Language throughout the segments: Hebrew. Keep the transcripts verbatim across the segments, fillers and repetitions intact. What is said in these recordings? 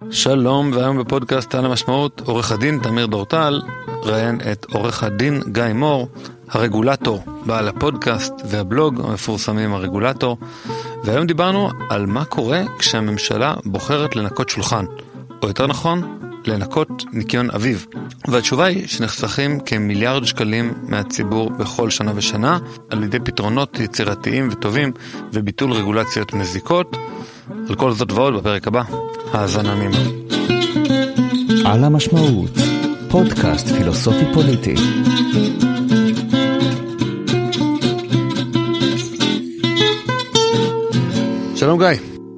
שלום, והיום בפודקאסט על המשמעות, עורך הדין תמיר דורטל ראיין את עורך הדין גיא מור, הרגולטור, בעל הפודקאסט והבלוג המפורסמים הרגולטור, והיום דיברנו על מה קורה כשהממשלה בוחרת לנקות שולחן, או יותר נכון, לנקות ניקיון אביב. והתשובה היא שנחסכים כמיליארד שקלים מהציבור בכל שנה ושנה, על ידי פתרונות יצירתיים וטובים וביטול רגולציות מזיקות. על כל זאת ועוד בפרק הבא. האזנה נעימה. על המשמעות, פודקאסט פילוסופי פוליטי. שלום גיא.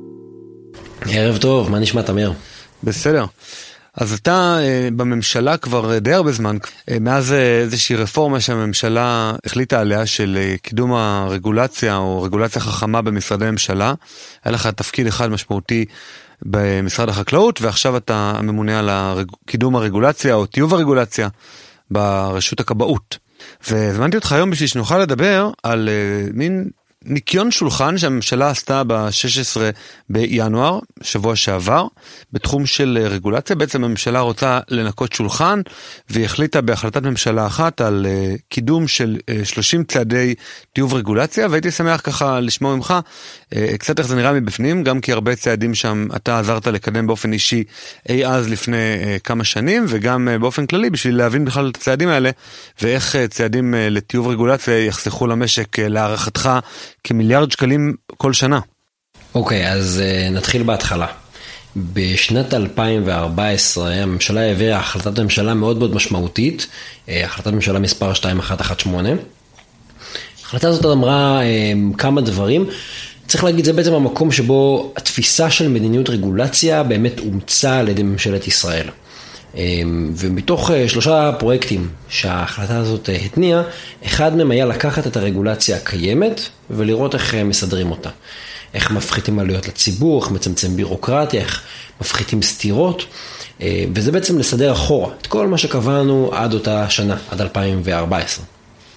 ערב טוב, מה נשמע תמיר? בסדר. אז אתה בממשלה כבר די הרבה זמן, מאז איזושהי רפורמה שהממשלה החליטה עליה של קידום הרגולציה או רגולציה חכמה במשרדי ממשלה. היה לך תפקיד אחד משמעותי במשרד החקלאות, ועכשיו אתה הממונה על קידום הרגולציה או טיוב הרגולציה ברשות הכבאות. והזמנתי אותך היום בשביל שנוכל לדבר על מין ניקיון שולחן שהממשלה עשתה ב-שישה עשר בינואר, שבוע שעבר, בתחום של רגולציה. בעצם הממשלה רוצה לנקות שולחן, והיא החליטה בהחלטת ממשלה אחת על uh, קידום של uh, שלושים צעדי טיוב רגולציה, והייתי שמח ככה לשמוע ממך uh, קצת איך זה נראה מבפנים, גם כי הרבה צעדים שם אתה עזרת לקדם באופן אישי אי אז לפני uh, כמה שנים, וגם uh, באופן כללי בשביל להבין בכלל את הצעדים האלה, ואיך uh, צעדים uh, לטיוב רגולציה יחסכו למשק uh, להערכתך כמיליארד שקלים כל שנה. אוקיי, אז uh, נתחיל בהתחלה. בשנת אלפיים וארבע עשרה הממשלה העבירה החלטת ממשלה מאוד מאוד משמעותית, uh, החלטת ממשלה מספר שתיים אחת אחת שמונה. ההחלטה הזאת אמרה uh, כמה דברים. צריך להגיד, זה בעצם המקום שבו התפיסה של מדיניות רגולציה באמת אומצה על ידי ממשלת ישראל. ומתוך שלושה פרויקטים שההחלטה הזאת התניעה, אחד מהם היה לקחת את הרגולציה הקיימת ולראות איך מסדרים אותה. איך מפחיתים עלויות לציבור, איך מצמצם בירוקרטיה, איך מפחיתים סתירות, וזה בעצם לסדר אחורה את כל מה שקבענו עד אותה שנה, עד אלפיים וארבע עשרה.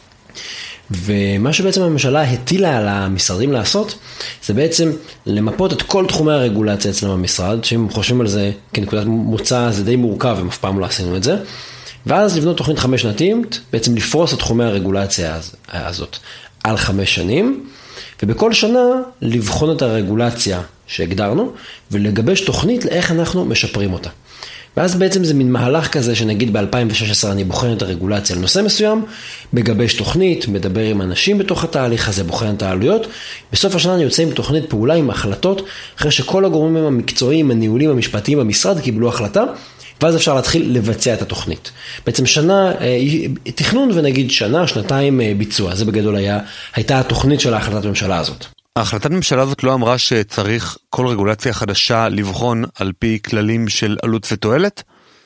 ומה שבעצם הממשלה הטילה על המשרדים לעשות, זה בעצם למפות את כל תחומי הרגולציה אצלם במשרד, שהם חושבים על זה כנקודת מוצא, זה די מורכב, הם אף פעם לא עשינו את זה, ואז לבנות תוכנית חמש שנתית, בעצם לפרוס את תחומי הרגולציה הזאת על חמש שנים, ובכל שנה לבחון את הרגולציה שהגדרנו, ולגבש תוכנית לאיך אנחנו משפרים אותה. ואז בעצם זה מין מהלך כזה שנגיד ב-אלפיים ושש עשרה אני בוחן את הרגולציה על נושא מסוים, מגבש תוכנית, מדבר עם אנשים בתוך התהליך הזה, בוחן את העלויות. בסוף השנה אני יוצא עם תוכנית פעולה, עם החלטות, אחרי שכל הגורמים המקצועיים, הניהולים, המשפטיים במשרד קיבלו החלטה, ואז אפשר להתחיל לבצע את התוכנית. בעצם שנה, תכנון ונגיד שנה, שנתיים ביצוע. זה בגדול היה, הייתה התוכנית של ההחלטת הממשלה הזאת. ההחלטת הממשלה הזאת לא אמרה שצריך כל רגולציה חדשה לבחון על פי כללים של עלות ותועלת?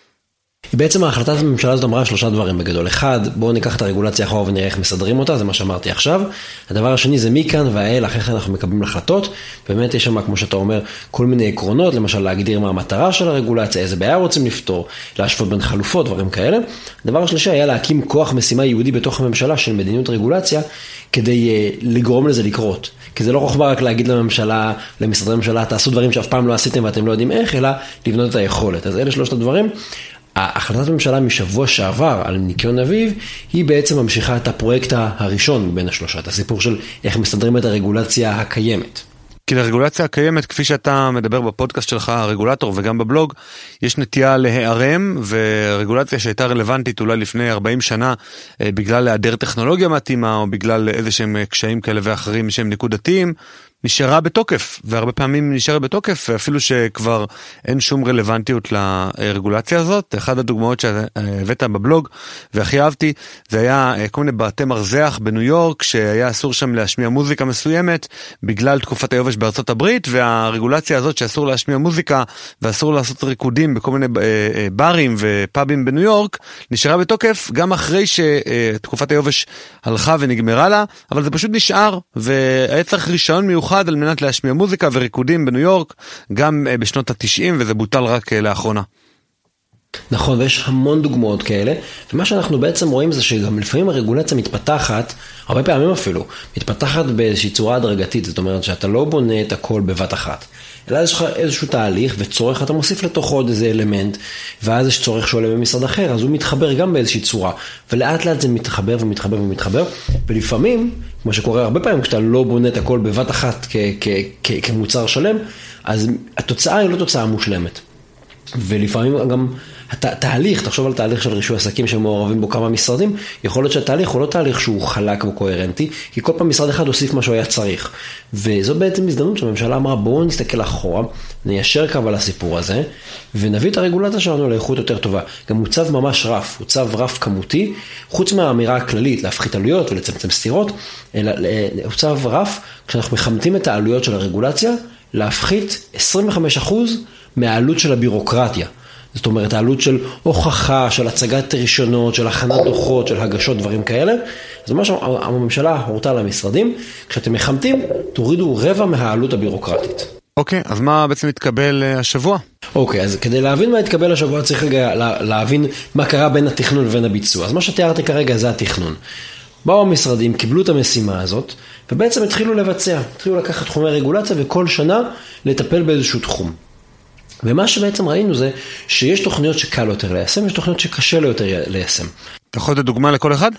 בעצם ההחלטת הממשלה הזאת אמרה שלושה דברים בגדול. אחד, בואו ניקח את הרגולציה אחורה ונראה איך מסדרים אותה, זה מה שאמרתי עכשיו. הדבר השני זה מכאן והאל, אחרי כן אנחנו מקבלים החלטות. באמת יש שם, כמו שאתה אומר, כל מיני עקרונות, למשל להגדיר מה המטרה של הרגולציה, איזה בעיה רוצים לפתור, להשוות בין חלופות, דברים כאלה. הדבר השלישי היה להקים כוח משימה יהודי בתוך הממשלה של מדיניות רגולציה, כדי uh, לגרום לזה לקרות. כי זה לא חוכמה רק להגיד לממשלה, למשרדי הממשלה, תעשו דברים שאף פעם לא עשיתם ואתם לא יודעים איך, אלא לבנות את היכולת. אז אלה שלושת הדברים. ההחלטת הממשלה משבוע שעבר על ניקיון אביב, היא בעצם ממשיכה את הפרויקט הראשון בין השלושה, את הסיפור של איך מסדרים את הרגולציה הקיימת. כי לרגולציה הקיימת, כפי שאתה מדבר בפודקאסט שלך, הרגולטור וגם בבלוג, יש נטייה להיערם, ורגולציה שהייתה רלוונטית אולי לפני ארבעים שנה, בגלל היעדר טכנולוגיה מתאימה, או בגלל איזה שהם קשיים כאלה ואחרים שהם נקודתיים, נשארה בתוקף, והרבה פעמים נשארה בתוקף, אפילו שכבר אין שום רלוונטיות לרגולציה הזאת. אחד הדוגמאות שהבאת בבלוג, והכי אהבתי, זה היה כל מיני בתי מרזח בניו יורק, שהיה אסור שם להשמיע מוזיקה מסוימת, בגלל תקופת היובש בארצות הברית, והרגולציה הזאת שאסור להשמיע מוזיקה, ואסור לעשות ריקודים בכל מיני ברים ופאבים בניו יורק, נשארה בתוקף גם אחרי שתקופת היובש הלכה ונגמרה לה, אבל זה פשוט נשאר, והיה צריך רישיון מיוחד על מנת להשמיע מוזיקה וריקודים בניו יורק, גם בשנות ה-תשעים, וזה בוטל רק לאחרונה. נכון, ויש המון דוגמאות כאלה, ומה שאנחנו בעצם רואים זה שגם לפעמים הרגולציה מתפתחת, הרבה פעמים אפילו, מתפתחת באיזושהי צורה הדרגתית, זאת אומרת שאתה לא בונה את הכל בבת אחת, אלא יש לך איזשהו תהליך וצורך, אתה מוסיף לתוכו עוד איזה אלמנט, ואז יש צורך שעולה במשרד אחר, אז הוא מתחבר גם באיזושהי צורה, ולאט לאט זה מתחבר ומתחבר ומתחבר, ולפעמים, כמו שקורה הרבה פעמים, כשאתה לא בונה את הכל בבת אחת כ- כ- כ- כמוצר שלם, אז התוצאה היא לא תוצאה מושלמת. ולפעמים גם התהליך, תחשוב על תהליך של רישוי עסקים שמעורבים בו כמה משרדים, יכול להיות שהתהליך הוא לא תהליך שהוא חלק וקוהרנטי, כי כל פעם משרד אחד הוסיף מה שהוא היה צריך. וזו בעצם הזדמנות שהממשלה אמרה, בואו נסתכל אחורה, ניישר קו על הסיפור הזה, ונביא את הרגולציה שלנו לאיכות יותר טובה. גם מוצב ממש רף, מוצב רף כמותי, חוץ מהאמירה הכללית, להפחית עלויות ולצמצם סתירות, אלא מוצב רף, כשאנחנו מחמתים את העלויות של הרגולציה, להפחית עשרים וחמישה אחוז מהעלות של הבירוקרטיה. זאת אומרת, העלות של הוכחה, של הצגת רישיונות, של הכנת דוחות, של הגשות, דברים כאלה. זה מה שהממשלה הורתה למשרדים. כשאתם מחמתים, תורידו רבע מהעלות הבירוקרטית. אוקיי, אז מה בעצם התקבל השבוע? אוקיי, אז כדי להבין מה התקבל השבוע, צריך רגע להבין מה קרה בין התכנון ובין הביצוע. אז מה שתיארתי כרגע זה התכנון. באו המשרדים, קיבלו את המשימה הזאת, ובעצם התחילו לבצע. התחילו לקחת תחומי רגולציה, וכל שנה לטפל באיזשהו תחום. ומה שבעצם ראינו זה שיש תוכניות שקל יותר ליישם, יש תוכניות שקשה לו יותר ליישם. אתה יכול לתת דוגמה לכל אחד?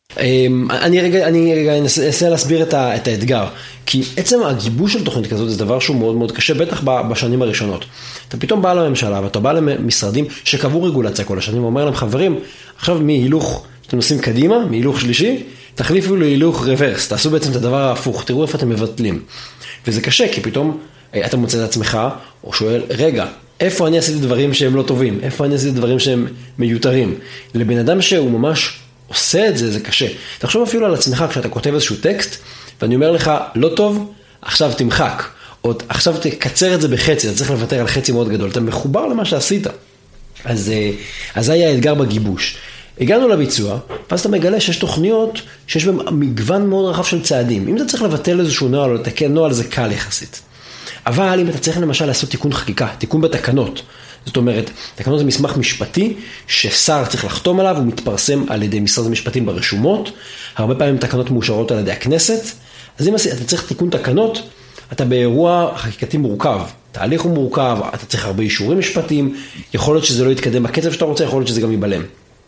אני רגע, אני רגע אנסה להסביר את, ה, את האתגר, כי עצם הגיבוש של תוכנית כזאת זה דבר שהוא מאוד מאוד קשה, בטח בשנים הראשונות. אתה פתאום בא לממשלה ואתה בא למשרדים שקבעו רגולציה כל השנים, ואומר להם, חברים, עכשיו מהילוך, אתם נוסעים קדימה, מהילוך שלישי, תחליפו להילוך רוורס, תעשו בעצם את הדבר ההפוך, תראו איפה אתם מבטלים. וזה קשה, כי פתאום אתה מוצא את עצמך, או שואל, רגע, איפה אני עשיתי דברים שהם לא טובים? איפה אני עשיתי דברים שהם מיותרים? לבן אדם שהוא ממש עושה את זה, זה קשה. תחשוב אפילו על עצמך, כשאתה כותב איזשהו טקסט, ואני אומר לך, לא טוב, עכשיו תמחק. או עכשיו תקצר את זה בחצי, אתה צריך לוותר על חצי מאוד גדול. אתה מחובר למה שעשית. אז, אז זה היה האתגר בגיבוש. הגענו לביצוע, ואז אתה מגלה שיש תוכניות שיש בהם מגוון מאוד רחב של צעדים. אם אתה צריך לבטל איזשהו נוהל או לתקן נוהל, זה קל יחסית. אבל אם אתה צריך למשל לעשות תיקון חקיקה, תיקון בתקנות, זאת אומרת, תקנות זה מסמך משפטי ששר צריך לחתום עליו, הוא מתפרסם על ידי משרד המשפטים ברשומות, הרבה פעמים תקנות מאושרות על ידי הכנסת, אז אם אתה צריך תיקון תקנות, אתה באירוע חקיקתי מורכב, תהליך הוא מורכב, אתה צריך הרבה אישורים משפטיים, יכול להיות שזה לא יתקדם בקצב שאתה רוצה, יכול להיות שזה גם ייבלם.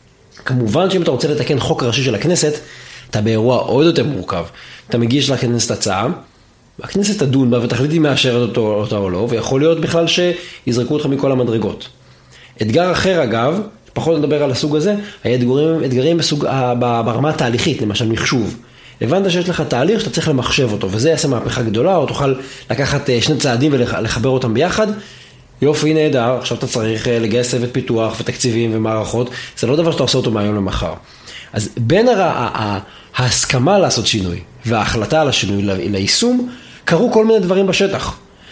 כמובן שאם אתה רוצה לתקן חוק ראשי של הכנסת, אתה באירוע עוד יותר מורכב, אתה מגיש לכנסת הצעה, הכנסת תדון בה ותחליט אם מאשרת אותו, אותו או לא, ויכול להיות בכלל שיזרקו אותך מכל המדרגות. אתגר אחר אגב, פחות נדבר על הסוג הזה, היה אתגרים, אתגרים בסוג, ברמה התהליכית, למשל מחשוב. הבנת שיש לך תהליך שאתה צריך למחשב אותו, וזה יעשה מהפכה גדולה, או תוכל לקחת שני צעדים ולחבר אותם ביחד. יופי, נהדר, עכשיו אתה צריך לגייס צוות פיתוח ותקציבים ומערכות, זה לא דבר שאתה עושה אותו מהיום למחר. אז בין הר... ההסכמה לעשות שינוי וההחלטה על השינוי ליישום, קרו כל מיני דברים בשטח.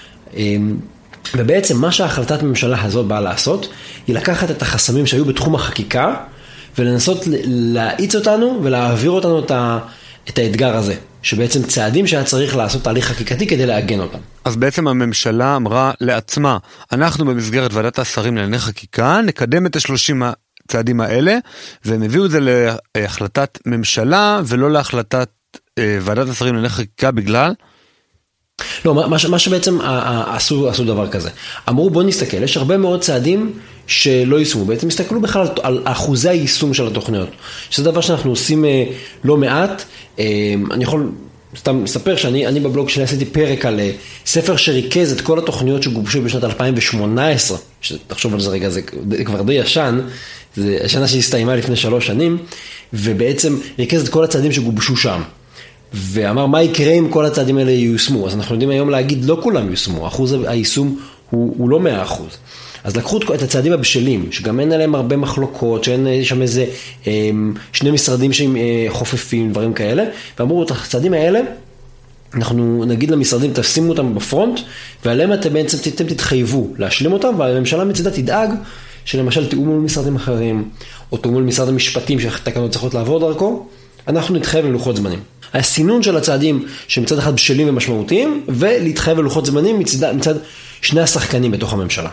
ובעצם מה שההחלטת הממשלה הזאת באה לעשות, היא לקחת את החסמים שהיו בתחום החקיקה, ולנסות להאיץ אותנו ולהעביר אותנו את האתגר הזה, שבעצם צעדים שהיה צריך לעשות תהליך חקיקתי כדי להגן אותם. אז בעצם הממשלה אמרה לעצמה, אנחנו במסגרת ועדת השרים לענייני חקיקה, נקדם את השלושים הצעדים האלה, והם הביאו את זה להחלטת ממשלה, ולא להחלטת אה, ועדת השרים לענייני חקיקה בגלל... לא, מה, מה שבעצם עשו, עשו דבר כזה. אמרו בוא נסתכל, יש הרבה מאוד צעדים שלא יישמו, בעצם הסתכלו בכלל על, על אחוזי היישום של התוכניות, שזה דבר שאנחנו עושים אה, לא מעט. אה, אני יכול סתם לספר שאני אני בבלוג שלי עשיתי פרק על אה, ספר שריכז את כל התוכניות שגובשו בשנת אלפיים ושמונה עשרה, שתחשוב על זה רגע, זה, זה כבר די ישן, זה השנה שהסתיימה לפני שלוש שנים, ובעצם ריכז את כל הצעדים שגובשו שם. ואמר מה יקרה אם כל הצעדים האלה ייושמו. אז אנחנו יודעים היום להגיד לא כולם ייושמו, אחוז היישום הוא, הוא לא מאה אחוז. אז לקחו את הצעדים הבשלים, שגם אין עליהם הרבה מחלוקות, שאין שם איזה שני משרדים שהם חופפים, דברים כאלה, ואמרו את הצעדים האלה, אנחנו נגיד למשרדים תשימו אותם בפרונט, ועליהם אתם בעצם אתם תתחייבו להשלים אותם, והממשלה מצדה תדאג שלמשל תאום מול משרדים אחרים, או תאום מול משרד המשפטים שהתקנות צריכות לעבור דרכו, אנחנו נתחייב ללוחות זמנים. הסינון של הצעדים שמצד אחד בשלים ומשמעותיים, ולהתחייב ללוחות זמנים מצד, מצד שני השחקנים בתוך הממשלה.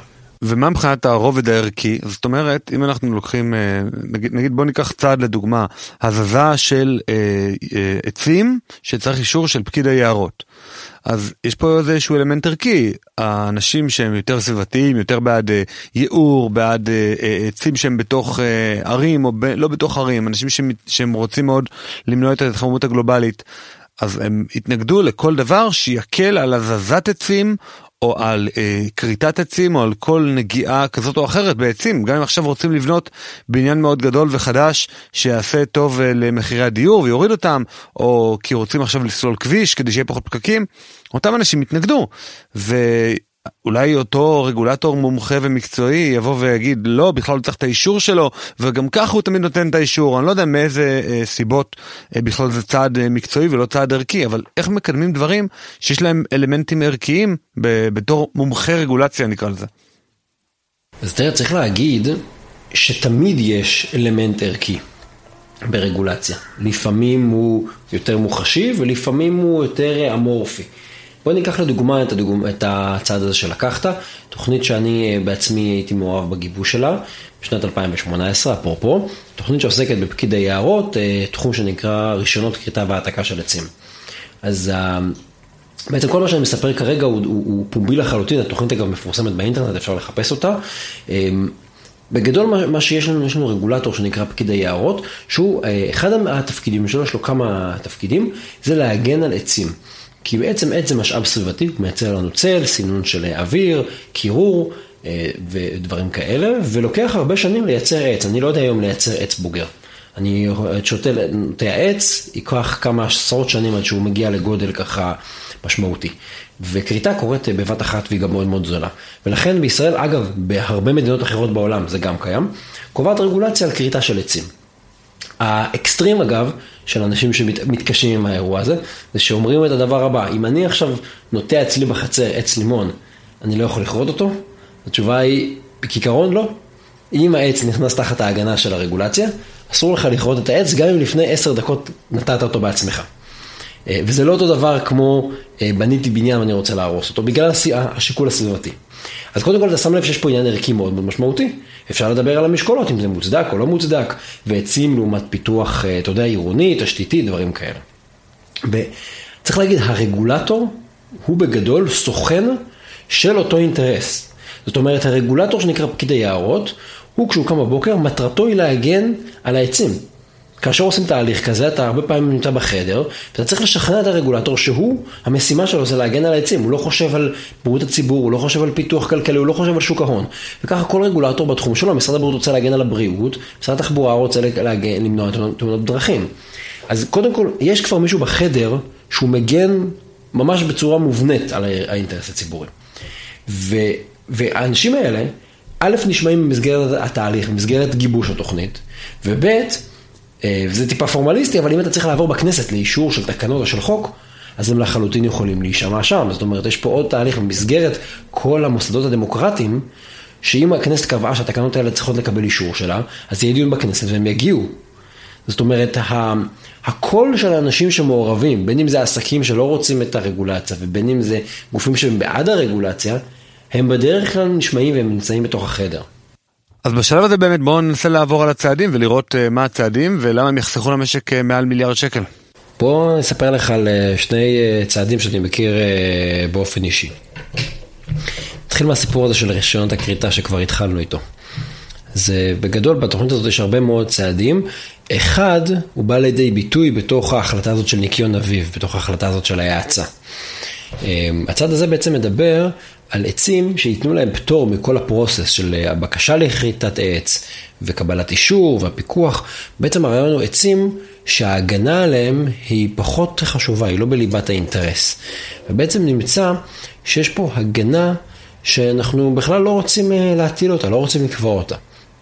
ומה מבחינת הרובד הערכי? זאת אומרת, אם אנחנו לוקחים, נגיד, נגיד בוא ניקח צעד לדוגמה, הזזה של אה, אה, עצים שצריך אישור של פקיד היערות. אז יש פה איזשהו אלמנט ערכי, האנשים שהם יותר סביבתיים, יותר בעד אה, ייעור, בעד אה, אה, עצים שהם בתוך אה, ערים או ב, לא בתוך ערים, אנשים שהם, שהם רוצים מאוד למנוע את ההתחממות הגלובלית, אז הם התנגדו לכל דבר שיקל על הזזת עצים, או על אה, קריטת עצים, או על כל נגיעה כזאת או אחרת בעצים. גם אם עכשיו רוצים לבנות בניין מאוד גדול וחדש, שיעשה טוב אה, למחירי הדיור ויוריד אותם, או כי רוצים עכשיו לסלול כביש כדי שיהיה פחות פקקים, אותם אנשים התנגדו. ואולי אותו רגולטור מומחה ומקצועי יבוא ויגיד, לא, בכלל לא צריך את האישור שלו, וגם ככה הוא תמיד נותן את האישור. אני לא יודע מאיזה אה, סיבות אה, בכלל זה צעד אה, מקצועי ולא צעד ערכי, אבל איך מקדמים דברים שיש להם אלמנטים ערכיים ב- בתור מומחה רגולציה נקרא לזה. אז תראה, צריך להגיד שתמיד יש אלמנט ערכי ברגולציה. לפעמים הוא יותר מוחשי ולפעמים הוא יותר אמורפי. בוא ניקח לדוגמה את, הדוגמה, את הצעד הזה שלקחת, תוכנית שאני בעצמי הייתי מעורב בגיבוש שלה, בשנת אלפיים שמונה עשרה, אפרופו, תוכנית שעוסקת בפקיד היערות, תחום שנקרא רישיונות כריתה והעתקה של עצים. אז בעצם כל מה שאני מספר כרגע הוא, הוא, הוא פומבי לחלוטין, התוכנית אגב מפורסמת באינטרנט, אפשר לחפש אותה. בגדול מה שיש לנו, יש לנו רגולטור שנקרא פקיד היערות, שהוא אחד התפקידים שלו, יש לו כמה תפקידים, זה להגן על עצים. כי בעצם עץ זה משאב סביבתי, הוא מייצר לנו צל, סינון של אוויר, קירור ודברים כאלה, ולוקח הרבה שנים לייצר עץ. אני לא יודע היום לייצר עץ בוגר. אני שותה את העץ, ייקח כמה עשרות שנים עד שהוא מגיע לגודל ככה משמעותי. וקריטה קורית בבת אחת והיא גם מאוד מאוד זולה. ולכן בישראל, אגב, בהרבה מדינות אחרות בעולם, זה גם קיים, קובעת רגולציה על קריטה של עצים. האקסטרים אגב, של אנשים שמתקשים עם האירוע הזה, זה שאומרים את הדבר הבא, אם אני עכשיו נוטע אצלי בחצר עץ לימון, אני לא יכול לכרות אותו? התשובה היא, בכיכרון לא. אם העץ נכנס תחת ההגנה של הרגולציה, אסור לך לכרות את העץ, גם אם לפני עשר דקות נתת אותו בעצמך. וזה לא אותו דבר כמו בניתי בניין ואני רוצה להרוס אותו, בגלל השיקול הסביבתי. אז קודם כל אתה שם לב שיש פה עניין ערכי מאוד מאוד משמעותי. אפשר לדבר על המשקולות, אם זה מוצדק או לא מוצדק, ועצים לעומת פיתוח, אתה יודע, עירוני, תשתיתי, דברים כאלה. וצריך להגיד, הרגולטור הוא בגדול סוכן של אותו אינטרס. זאת אומרת, הרגולטור שנקרא פקיד היערות, הוא כשהוא קם בבוקר, מטרתו היא להגן על העצים. כאשר עושים תהליך כזה, אתה הרבה פעמים נמצא בחדר, ואתה צריך לשכנע את הרגולטור שהוא, המשימה שלו זה להגן על העצים, הוא לא חושב על בריאות הציבור, הוא לא חושב על פיתוח כלכלי, הוא לא חושב על שוק ההון. וככה כל רגולטור בתחום שלו, משרד הבריאות רוצה להגן על הבריאות, משרד התחבורה רוצה להגן, למנוע תאונות דרכים. אז קודם כל, יש כבר מישהו בחדר שהוא מגן ממש בצורה מובנית על האינטרס הציבורי. ו, והאנשים האלה, א' נשמעים במסגרת התהליך, במסגרת גיבוש התוכנית, וב' וזה טיפה פורמליסטי, אבל אם אתה צריך לעבור בכנסת לאישור של תקנות או של חוק, אז הם לחלוטין יכולים להישמע שם. זאת אומרת, יש פה עוד תהליך במסגרת כל המוסדות הדמוקרטיים, שאם הכנסת קבעה שהתקנות האלה צריכות לקבל אישור שלה, אז יהיה דיון בכנסת והם יגיעו. זאת אומרת, הקול של האנשים שמעורבים, בין אם זה עסקים שלא רוצים את הרגולציה, ובין אם זה גופים שהם בעד הרגולציה, הם בדרך כלל נשמעים והם נמצאים בתוך החדר. אז בשלב הזה באמת בואו ננסה לעבור על הצעדים ולראות uh, מה הצעדים ולמה הם יחסכו למשק uh, מעל מיליארד שקל. בואו נספר לך על uh, שני uh, צעדים שאני מכיר uh, באופן אישי. נתחיל מהסיפור הזה של רישיונות הכריתה שכבר התחלנו איתו. אז uh, בגדול בתוכנית הזאת יש הרבה מאוד צעדים. אחד הוא בא לידי ביטוי בתוך ההחלטה הזאת של ניקיון אביב, בתוך ההחלטה הזאת של ההאצה. Uh, הצעד הזה בעצם מדבר על עצים שיתנו להם פטור מכל הפרוסס של הבקשה לכריתת עץ וקבלת אישור והפיקוח. בעצם הרעיון הוא עצים שההגנה עליהם היא פחות חשובה, היא לא בליבת האינטרס. ובעצם נמצא שיש פה הגנה שאנחנו בכלל לא רוצים להטיל אותה, לא רוצים לקבוע אותה.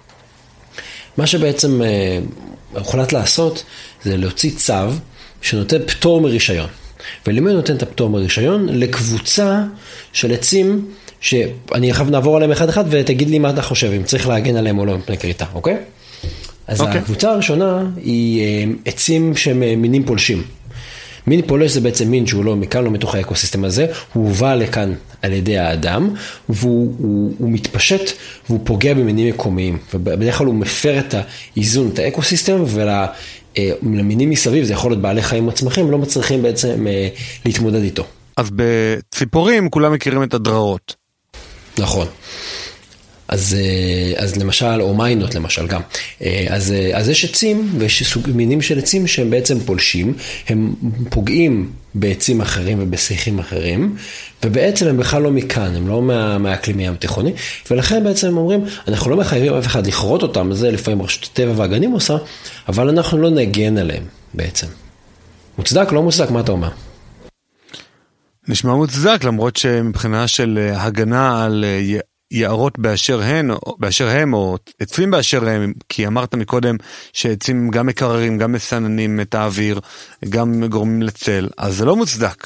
מה שבעצם הוחלט לעשות זה להוציא צו שנותן פטור מרישיון. ולמי נותן את הפטור מרישיון? לקבוצה של עצים שאני חייב נעבור עליהם אחד אחד ותגיד לי מה אתה חושב, אם צריך להגן עליהם או לא מפני כריתה, אוקיי? אז okay. הקבוצה הראשונה היא עצים שהם מינים פולשים. מין פולש זה בעצם מין שהוא לא מכאן, לא מתוך האקוסיסטם הזה, הוא הובא לכאן על ידי האדם, והוא הוא, הוא מתפשט והוא פוגע במינים מקומיים, ובדרך כלל הוא מפר את האיזון, את האקוסיסטם, ולמינים מסביב, זה יכול להיות בעלי חיים עצמכים, לא מצליחים בעצם להתמודד איתו. אז בציפורים כולם מכירים את הדררות. נכון. אז, אז למשל, או מיינות למשל גם, אז, אז יש עצים ויש סוג מינים של עצים שהם בעצם פולשים, הם פוגעים בעצים אחרים ובשיחים אחרים, ובעצם הם בכלל לא מכאן, הם לא מה, מהאקלים הים תיכוני, ולכן בעצם הם אומרים, אנחנו לא מחייבים אף אחד לכרות אותם, זה לפעמים רשות הטבע והגנים עושה, אבל אנחנו לא נגן עליהם בעצם. מוצדק, לא מוצדק, מה אתה אומר? נשמע מוצדק, למרות שמבחינה של הגנה על יערות באשר הן, באשר הם, או עצים באשר הם, כי אמרת מקודם שעצים גם מקררים, גם מסננים את האוויר, גם גורמים לצל, אז זה לא מוצדק.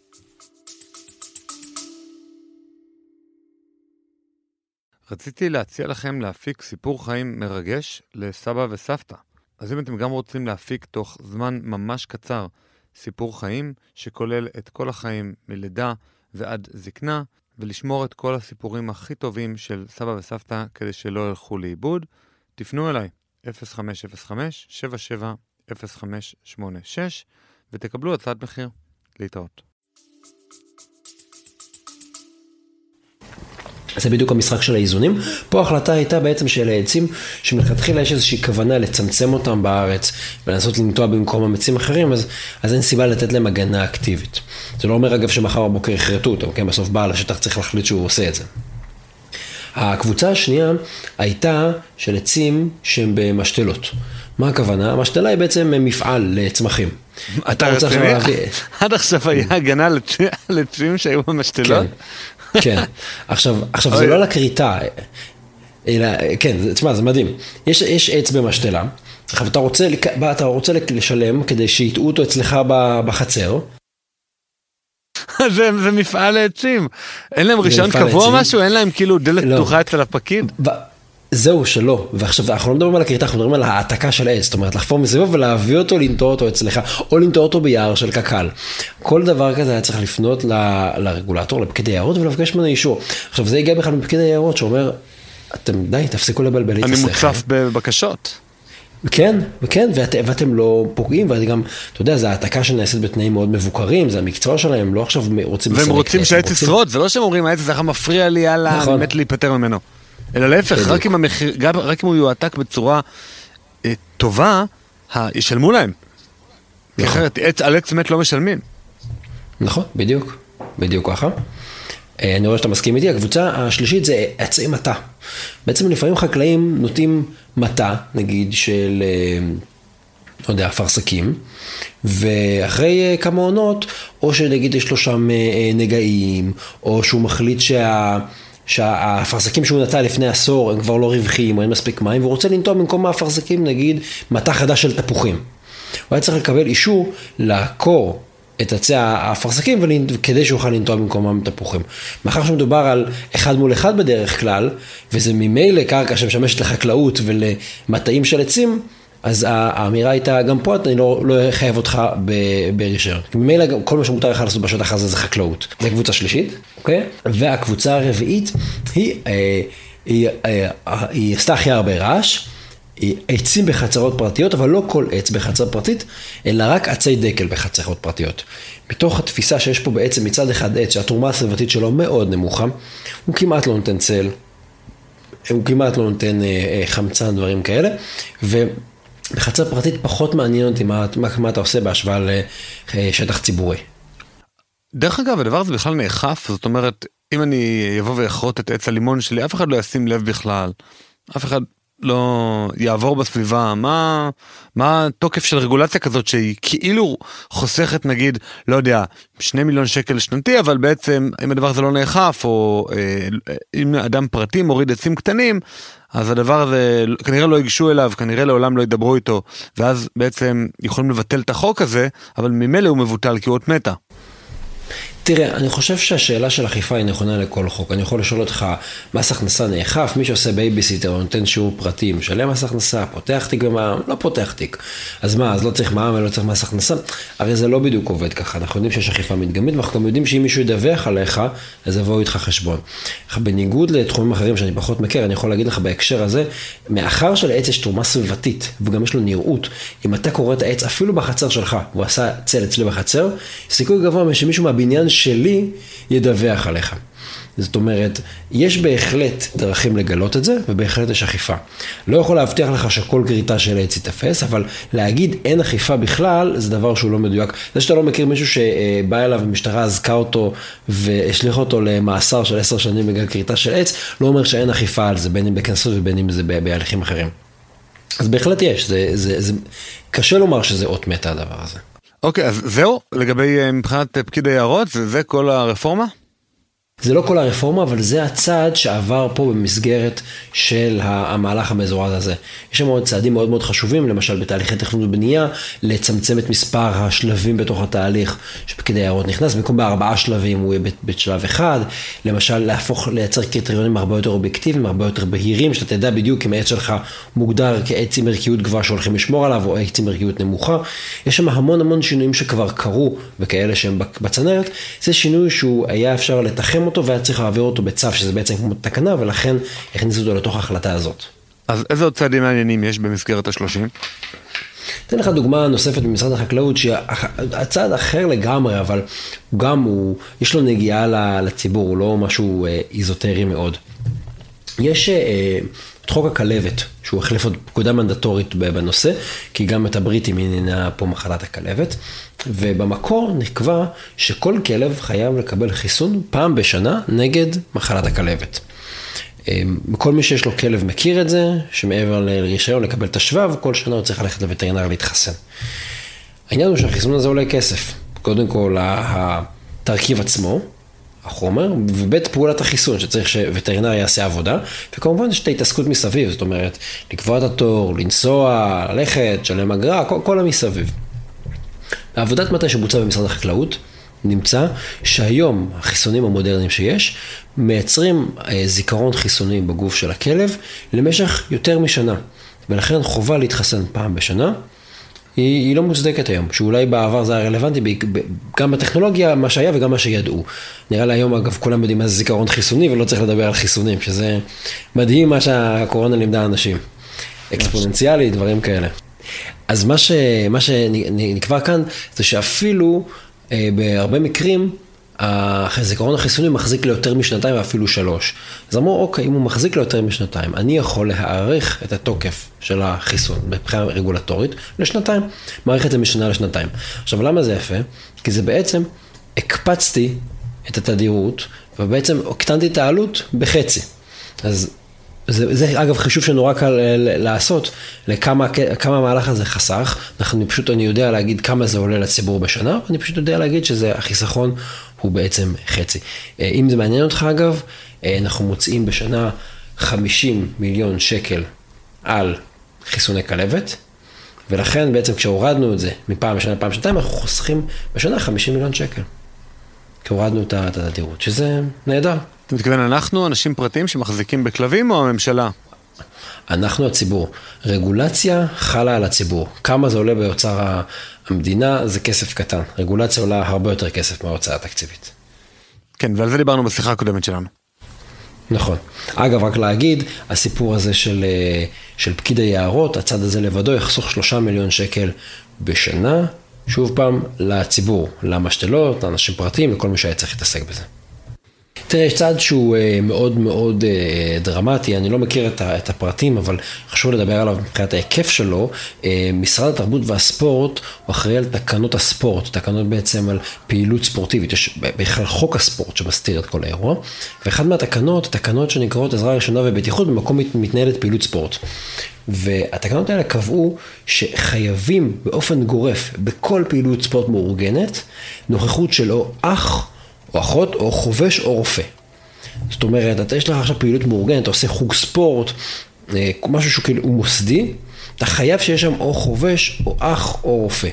רציתי להציע לכם להפיק סיפור חיים מרגש לסבא וסבתא. אז אם אתם גם רוצים להפיק תוך זמן ממש קצר סיפור חיים שכולל את כל החיים מלידה ועד זקנה, ולשמור את כל הסיפורים הכי טובים של סבא וסבתא כדי שלא ילכו לאיבוד, תפנו אליי אפס חמש אפס חמש שבע שבע אפס חמש שמונה שש ותקבלו הצעת מחיר. להתראות. זה בדיוק המשחק של האיזונים. פה ההחלטה הייתה בעצם של העצים שמלכתחילה יש איזושהי כוונה לצמצם אותם בארץ ולנסות לנטוע במקום המצים אחרים, אז, אז אין סיבה לתת להם הגנה אקטיבית. זה לא אומר אגב שמחר בבוקר יחרטו אותם, כן? בסוף בעל השטח צריך להחליט שהוא עושה את זה. הקבוצה השנייה הייתה של עצים שהם במשתלות. מה הכוונה? המשתלה היא בעצם מפעל לצמחים. אתה רציני? עד עכשיו היה הגנה לעצים שהיו במשתלות? כן, עכשיו, עכשיו זה לא לקריטה, אלא, כן, תשמע, זה מדהים. יש, יש עץ במשתלה, עכשיו אתה רוצה, אתה רוצה לשלם כדי שיטעו אותו אצלך בחצר. זה, זה מפעל לעצים. אין להם רישיון קבוע משהו? אין להם כאילו דלת פתוחה אצל הפקיד? זהו שלא, ועכשיו אנחנו לא מדברים על הקריטה, אנחנו מדברים על העתקה של עץ, זאת אומרת לחפור מסביבו ולהביא אותו, לנטוע אותו אצלך, או לנטוע אותו ביער של קקל. כל דבר כזה היה צריך לפנות ל, לרגולטור, לפקיד היערות, ולבקש ממנו אישור. עכשיו זה הגיע בכלל מפקיד היערות שאומר, אתם די, תפסיקו לבלבל את השכל. אני מוצף בבקשות. כן, וכן, ואת, ואתם לא פוגעים, ואני גם, אתה יודע, זה העתקה שנעשית בתנאים מאוד מבוקרים, זה המקצוע שלהם, לא עכשיו רוצים... והם רוצים שהעץ ישרוד, זה לא שהם אומרים, העץ זה מפריע לי, יאללה, אני מת להיפטר ממנו. אלא להפך, רק אם, המחיר, רק אם הוא יועתק בצורה אה, טובה, ישלמו להם. כי אחרת, עץ על עץ מת לא משלמים. נכון, בדיוק. בדיוק ככה. אה, אני רואה שאתה מסכים איתי. הקבוצה השלישית זה עצי מטה. בעצם לפעמים חקלאים נוטים מטה, נגיד של, אה, לא יודע, פרסקים, ואחרי אה, כמה עונות, או שנגיד יש לו שם אה, נגעים, או שהוא מחליט שה... שהפרסקים שהוא נטע לפני עשור הם כבר לא רווחיים, אין מספיק מים, והוא רוצה לנטוע במקום הפרסקים, נגיד, מטע חדש של תפוחים. הוא היה צריך לקבל אישור לעקור את עצי הפרסקים, כדי שהוא יוכל לנטוע במקומם תפוחים. מאחר שמדובר על אחד מול אחד בדרך כלל, וזה ממילא קרקע שמשמשת לחקלאות ולמטעים של עצים, אז האמירה הייתה, גם פה אני לא, לא חייב אותך ברישיון. ממילא כל מה שמותר לך לעשות בשטח הזה זה חקלאות. זה קבוצה שלישית, אוקיי? והקבוצה הרביעית היא, היא, היא, היא, היא עשתה הכי הרבה רעש, היא עצים בחצרות פרטיות, אבל לא כל עץ בחצר פרטית, אלא רק עצי דקל בחצרות פרטיות. מתוך התפיסה שיש פה בעצם מצד אחד עץ, שהתרומה הסביבתית שלו מאוד נמוכה, הוא כמעט לא נותן צל, הוא כמעט לא נותן חמצן, דברים כאלה, ו... בחצר פרטית פחות מעניין אותי מה, מה, מה אתה עושה בהשוואה לשטח ציבורי. דרך אגב, הדבר הזה בכלל נאכף, זאת אומרת, אם אני יבוא ויחרוט את עץ הלימון שלי, אף אחד לא ישים לב בכלל, אף אחד לא יעבור בסביבה, מה, מה התוקף של רגולציה כזאת שהיא כאילו חוסכת נגיד, לא יודע, שני מיליון שקל שנתי, אבל בעצם אם הדבר הזה לא נאכף, או אה, אם אדם פרטי מוריד עצים קטנים, אז הדבר הזה כנראה לא יגשו אליו, כנראה לעולם לא ידברו איתו, ואז בעצם יכולים לבטל את החוק הזה, אבל ממילא הוא מבוטל כי הוא אות מתה. תראה, אני חושב שהשאלה של אכיפה היא נכונה לכל חוק. אני יכול לשאול אותך, מס הכנסה נאכף, מי שעושה בייביסיטר או נותן שיעור פרטי, משלם מס הכנסה, פותח תיק ומע"מ, לא פותח תיק. אז מה, אז לא צריך מע"מ ולא צריך מס הכנסה? הרי זה לא בדיוק עובד ככה. אנחנו יודעים שיש אכיפה מדגמית, ואנחנו גם יודעים שאם מישהו ידווח עליך, אז יבואו איתך חשבון. בניגוד לתחומים אחרים שאני פחות מכיר, אני יכול להגיד לך בהקשר הזה, מאחר שלעץ יש תרומה סביבתית, וגם יש לו נראות, אם אתה קורא את העץ אפילו בחצר שלך, והוא עשה צל אצלי בחצר, סיכוי גבוה שמישהו מהבניין שלי ידווח עליך. זאת אומרת, יש בהחלט דרכים לגלות את זה, ובהחלט יש אכיפה. לא יכול להבטיח לך שכל גריטה של עץ יתפס, אבל להגיד אין אכיפה בכלל, זה דבר שהוא לא מדויק. זה שאתה לא מכיר מישהו שבא אליו ומשטרה אזקה אותו, והשליך אותו למאסר של עשר שנים בגלל גריטה של עץ, לא אומר שאין אכיפה על זה, בין אם בכנסות ובין אם זה בהליכים אחרים. אז בהחלט יש, זה, זה, זה, קשה לומר שזה אות מתה הדבר הזה. אוקיי, אז זהו, לגבי מבחינת פקיד היערות, זה, זה כל הרפורמה? זה לא כל הרפורמה, אבל זה הצעד שעבר פה במסגרת של המהלך המזורז הזה. יש שם עוד צעדים מאוד מאוד חשובים, למשל בתהליכי תכנון ובנייה, לצמצם את מספר השלבים בתוך התהליך שפקיד היערות נכנס, במקום בארבעה שלבים הוא יהיה בשלב אחד, למשל להפוך, לייצר קריטריונים הרבה יותר אובייקטיביים, הרבה יותר בהירים, שאתה תדע בדיוק אם העץ שלך מוגדר כעץ עם ערכיות גבוהה שהולכים לשמור עליו, או עץ עם ערכיות נמוכה. יש שם המון המון שינויים שכבר קרו, וכאלה שהם בצנרת. זה שינוי שהוא היה אפשר לתחם אותו, והיה צריך להעביר אותו בצו, שזה בעצם כמו תקנה, ולכן הכניסו אותו לתוך ההחלטה הזאת. אז איזה עוד צעדים מעניינים יש במסגרת השלושים? אתן לך דוגמה נוספת במשרד החקלאות, שהצעד אחר לגמרי, אבל גם הוא, יש לו נגיעה לציבור, הוא לא משהו איזוטרי מאוד. יש את חוק הכלבת, שהוא החליף עוד פקודה מנדטורית בנושא, כי גם את הבריטים עניינה פה מחלת הכלבת, ובמקור נקבע שכל כלב חייב לקבל חיסון פעם בשנה נגד מחלת הכלבת. כל מי שיש לו כלב מכיר את זה, שמעבר לרישיון לקבל את השבב, כל שנה הוא צריך ללכת לווטרינר להתחסן. העניין הוא שהחיסון הזה עולה כסף. קודם כל, התרכיב עצמו, החומר, ובית פעולת החיסון, שצריך שווטרינר יעשה עבודה, וכמובן יש את ההתעסקות מסביב, זאת אומרת, לקבוע את התור, לנסוע, ללכת, שלם אגרה, כל, כל המסביב. בעבודת מטה שבוצעה במשרד החקלאות, נמצא שהיום החיסונים המודרניים שיש, מייצרים זיכרון חיסוני בגוף של הכלב, למשך יותר משנה, ולכן חובה להתחסן פעם בשנה, היא, היא לא מוצדקת היום, שאולי בעבר זה היה רלוונטי, גם בטכנולוגיה, מה שהיה וגם מה שידעו. נראה לי היום, אגב, כולם יודעים מה זה זיכרון חיסוני, ולא צריך לדבר על חיסונים, שזה מדהים מה שהקורונה לימדה אנשים. אקספוננציאלי, דברים כאלה. אז מה, ש, מה שנקבע כאן, זה שאפילו אה, בהרבה מקרים, הזיכרון החיסוני מחזיק ליותר משנתיים ואפילו שלוש. אז אמרו, אוקיי, אם הוא מחזיק ליותר משנתיים, אני יכול להאריך את התוקף של החיסון מבחינה רגולטורית לשנתיים. מעריך את זה משנה לשנתיים. עכשיו, למה זה יפה? כי זה בעצם, הקפצתי את התדירות, ובעצם הקטנתי את העלות בחצי. אז זה, זה אגב חישוב שנורא קל לעשות, לכמה כמה המהלך הזה חסך. אנחנו פשוט, אני יודע להגיד כמה זה עולה לציבור בשנה, ואני פשוט יודע להגיד שזה החיסכון הוא בעצם חצי. אם זה מעניין אותך אגב, אנחנו מוצאים בשנה חמישים מיליון שקל על חיסוני כלבת, ולכן בעצם כשהורדנו את זה מפעם בשנה פעם שנתיים, אנחנו חוסכים בשנה חמישים מיליון שקל. כי הורדנו את התדירות, שזה נהדר. אתה מתכוון, אנחנו אנשים פרטיים שמחזיקים בכלבים או הממשלה? אנחנו הציבור. רגולציה חלה על הציבור. כמה זה עולה באוצר המדינה, זה כסף קטן. רגולציה עולה הרבה יותר כסף מההוצאה התקציבית. כן, ועל זה דיברנו בשיחה הקודמת שלנו. נכון. אגב, רק להגיד, הסיפור הזה של, של פקיד היערות, הצד הזה לבדו יחסוך שלושה מיליון שקל בשנה, שוב פעם, לציבור, למשתלות, לאנשים פרטיים, לכל מי שהיה צריך להתעסק בזה. תראה, יש צעד שהוא מאוד מאוד דרמטי, אני לא מכיר את הפרטים, אבל חשוב לדבר עליו מבחינת ההיקף שלו. משרד התרבות והספורט הוא אחראי על תקנות הספורט, תקנות בעצם על פעילות ספורטיבית, יש בכלל חוק הספורט שמסתיר את כל האירוע, ואחד מהתקנות, תקנות שנקראות עזרה ראשונה ובטיחות, במקום מתנהלת פעילות ספורט. והתקנות האלה קבעו שחייבים באופן גורף בכל פעילות ספורט מאורגנת, נוכחות של או אח, או אחות, או חובש, או רופא. זאת אומרת, אתה יש לך עכשיו פעילות מאורגנת, אתה עושה חוג ספורט, משהו שהוא כאילו מוסדי, אתה חייב שיש שם או חובש, או אח, או רופא.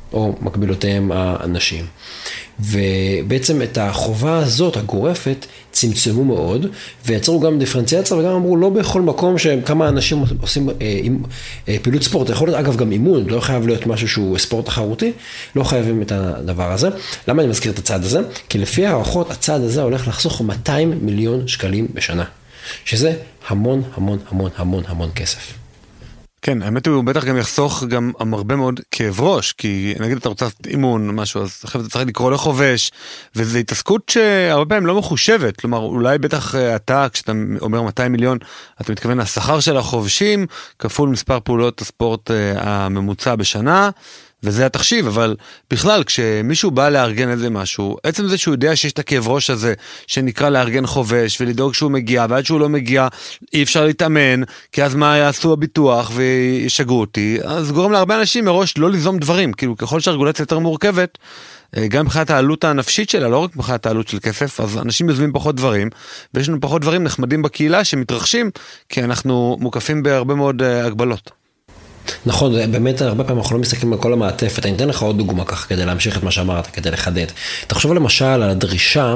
או מקבילותיהם האנשים. ובעצם את החובה הזאת, הגורפת, צמצמו מאוד, ויצרו גם דיפרנציאציה, וגם אמרו, לא בכל מקום שכמה אנשים עושים אה, אה, פעילות ספורט, יכול להיות אגב גם אימון, לא חייב להיות משהו שהוא ספורט תחרותי, לא חייבים את הדבר הזה. למה אני מזכיר את הצעד הזה? כי לפי הערכות, הצעד הזה הולך לחסוך מאתיים מיליון שקלים בשנה, שזה המון המון המון המון המון כסף. כן, האמת הוא בטח גם יחסוך גם הרבה מאוד כאב ראש, כי נגיד אתה רוצה אימון או משהו, אז אחרי זה צריך לקרוא לחובש, וזו התעסקות שהרבה פעמים לא מחושבת, כלומר אולי בטח אתה, כשאתה אומר מאתיים מיליון, אתה מתכוון לשכר של החובשים, כפול מספר פעולות הספורט הממוצע בשנה, וזה התחשיב, אבל בכלל, כשמישהו בא לארגן איזה משהו, עצם זה שהוא יודע שיש את הכאב ראש הזה, שנקרא לארגן חובש, ולדאוג שהוא מגיע, ועד שהוא לא מגיע, אי אפשר להתאמן, כי אז מה יעשו הביטוח, וישגעו אותי, אז גורם להרבה אנשים מראש לא ליזום דברים, כאילו ככל שהרגולציה יותר מורכבת, גם מבחינת העלות הנפשית שלה, לא רק מבחינת העלות של כסף, אז אנשים יוזמים פחות דברים, ויש לנו פחות דברים נחמדים בקהילה שמתרחשים, כי אנחנו מוקפים בהרבה מאוד הגבלות. נכון, באמת הרבה פעמים אנחנו לא מסתכלים על כל המעטפת, אני אתן לך עוד דוגמה כך כדי להמשיך את מה שאמרת, כדי לחדד. תחשוב למשל על הדרישה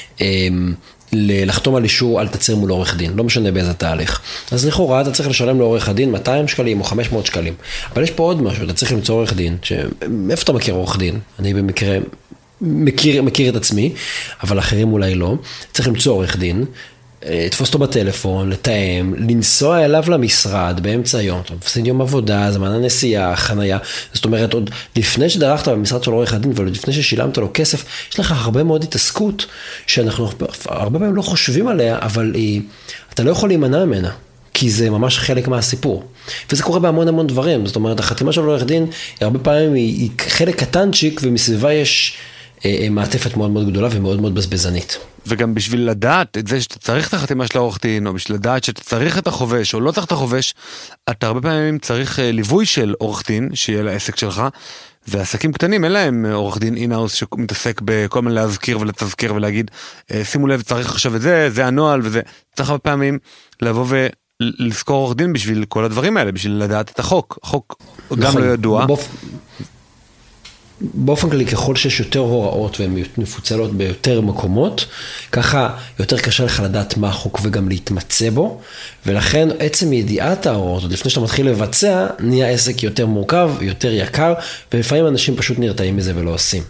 לחתום על אישור על תצהיר מול עורך דין, לא משנה באיזה תהליך. אז לכאורה אתה צריך לשלם לעורך הדין מאתיים שקלים או חמש מאות שקלים. אבל יש פה עוד משהו, אתה צריך למצוא עורך דין, איפה אתה מכיר עורך דין? אני במקרה מכיר, מכיר את עצמי, אבל אחרים אולי לא. צריך למצוא עורך דין, תפוס אותו בטלפון, לתאם, לנסוע אליו למשרד באמצע היום, אתה מפסיד יום עבודה, זמן הנסיעה, חנייה, זאת אומרת, עוד לפני שדרכת במשרד של עורך הדין, ולפני ששילמת לו כסף, יש לך הרבה מאוד התעסקות, שאנחנו הרבה פעמים לא חושבים עליה, אבל היא, אתה לא יכול להימנע ממנה, כי זה ממש חלק מהסיפור. וזה קורה בהמון המון דברים, זאת אומרת, החתימה של עורך דין, הרבה פעמים היא, היא חלק קטנצ'יק, ומסביבה יש מעטפת מאוד מאוד גדולה ומאוד מאוד בזבזנית. וגם בשביל לדעת את זה שאתה צריך את החתימה של העורך דין, או בשביל לדעת שאתה צריך את החובש, או לא צריך את החובש, אתה הרבה פעמים צריך ליווי של עורך דין, שיהיה לעסק שלך, ועסקים קטנים, אין להם עורך דין אינאוס שמתעסק בכל מיני להזכיר ולתזכיר ולהגיד, שימו לב, צריך עכשיו את זה, זה הנוהל וזה. צריך הרבה פעמים לבוא ולזכור עורך דין בשביל כל הדברים האלה, בשביל לדעת את החוק. החוק גם לא ידוע. באופן כללי, ככל שיש יותר הוראות והן מפוצלות ביותר מקומות, ככה יותר קשה לך לדעת מה החוק וגם להתמצא בו, ולכן עצם ידיעת ההוראות, עוד לפני שאתה מתחיל לבצע, נהיה עסק יותר מורכב, יותר יקר, ולפעמים אנשים פשוט נרתעים מזה ולא עושים.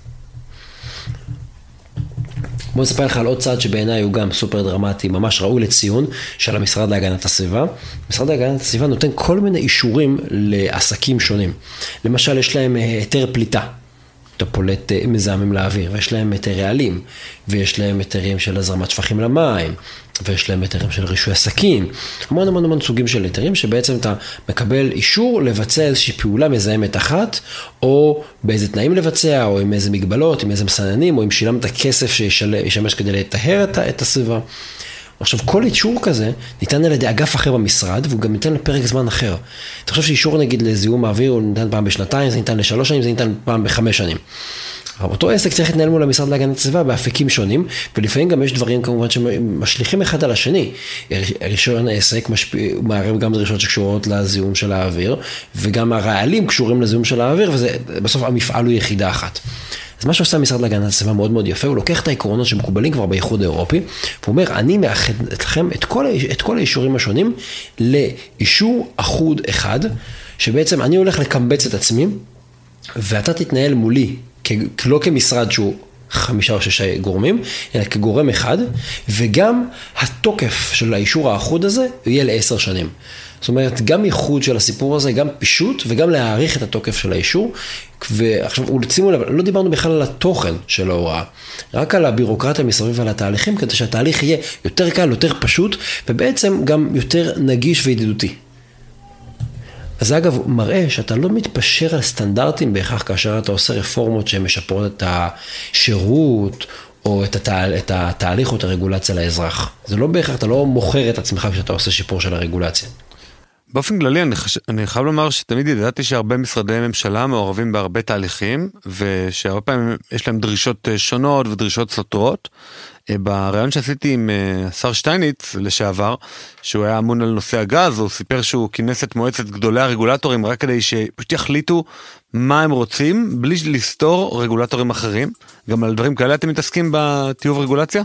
בוא נספר לך על עוד צעד שבעיניי הוא גם סופר דרמטי, ממש ראוי לציון, של המשרד להגנת הסביבה. המשרד להגנת הסביבה נותן כל מיני אישורים לעסקים שונים. למשל, יש להם היתר פליטה. אתה פולט מזהמים לאוויר, ויש להם היתר רעלים, ויש להם היתרים של הזרמת שפכים למים, ויש להם היתרים של רישוי עסקים, המון המון המון סוגים של היתרים, שבעצם אתה מקבל אישור לבצע איזושהי פעולה מזהמת אחת, או באיזה תנאים לבצע, או עם איזה מגבלות, עם איזה מסננים, או אם שילמת כסף שישמש כדי לטהר את הסביבה. עכשיו, כל אישור כזה ניתן על ידי אגף אחר במשרד, והוא גם ניתן לפרק זמן אחר. אתה חושב שאישור נגיד לזיהום האוויר, הוא ניתן פעם בשנתיים, זה ניתן לשלוש שנים, זה ניתן פעם בחמש שנים. אבל אותו עסק צריך להתנהל מול המשרד להגנת הסביבה באפיקים שונים, ולפעמים גם יש דברים כמובן שמשליכים אחד על השני. רישיון העסק מערב גם דרישות שקשורות לזיהום של האוויר, וגם הרעלים קשורים לזיהום של האוויר, ובסוף המפעל הוא יחידה אחת. אז מה שעושה המשרד להגנת הסביבה מאוד מאוד יפה, הוא לוקח את העקרונות שמקובלים כבר באיחוד האירופי, והוא אומר, אני מאחד אתכם את כל, את כל האישורים השונים לאישור אחוד אחד, שבעצם אני הולך לקמבץ את עצמי, ואתה תתנהל מולי, לא כמשרד שהוא חמישה או שישה גורמים, אלא כגורם אחד, וגם התוקף של האישור האחוד הזה יהיה לעשר שנים. זאת אומרת, גם ייחוד של הסיפור הזה, גם פישוט, וגם להעריך את התוקף של האישור, ועכשיו, שימו לב, לא דיברנו בכלל על התוכן של ההוראה, רק על הבירוקרטיה מסביב ועל התהליכים, כדי שהתהליך יהיה יותר קל, יותר פשוט, ובעצם גם יותר נגיש וידידותי. אז אגב, מראה שאתה לא מתפשר על סטנדרטים בהכרח, כאשר אתה עושה רפורמות שמשפרות את השירות, או את, התה, את התהליך או את הרגולציה לאזרח. זה לא בהכרח, אתה לא מוכר את עצמך כשאתה עושה שיפור של הרגולציה. באופן כללי אני, חש... אני חייב לומר שתמיד ידעתי שהרבה משרדי ממשלה מעורבים בהרבה תהליכים, ושהרבה פעמים יש להם דרישות שונות ודרישות סותרות. ברעיון שעשיתי עם השר שטייניץ לשעבר, שהוא היה אמון על נושא הגז, הוא סיפר שהוא כינס את מועצת גדולי הרגולטורים רק כדי שפשוט יחליטו מה הם רוצים, בלי לסתור רגולטורים אחרים. גם על דברים כאלה אתם מתעסקים בטיוב רגולציה?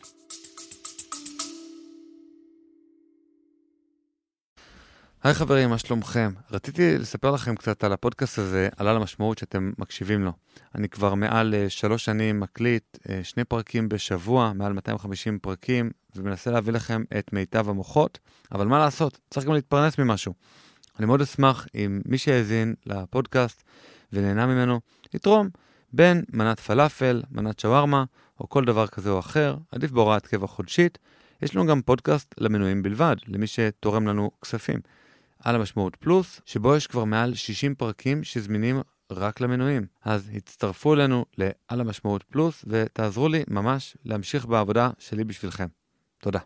היי חברים, מה שלומכם? רציתי לספר לכם קצת על הפודקאסט הזה, על המשמעות שאתם מקשיבים לו. אני כבר מעל שלוש שנים מקליט שני פרקים בשבוע, מעל מאתיים וחמישים פרקים, ומנסה להביא לכם את מיטב המוחות, אבל מה לעשות? צריך גם להתפרנס ממשהו. אני מאוד אשמח אם מי שהאזין לפודקאסט ונהנה ממנו, יתרום בין מנת פלאפל, מנת שווארמה, או כל דבר כזה או אחר, עדיף בהוראת קבע חודשית. יש לנו גם פודקאסט למנויים בלבד, למי שתורם לנו כספים. על המשמעות פלוס, שבו יש כבר מעל שישים פרקים שזמינים רק למנויים. אז הצטרפו אלינו לעל המשמעות פלוס, ותעזרו לי ממש להמשיך בעבודה שלי בשבילכם. תודה.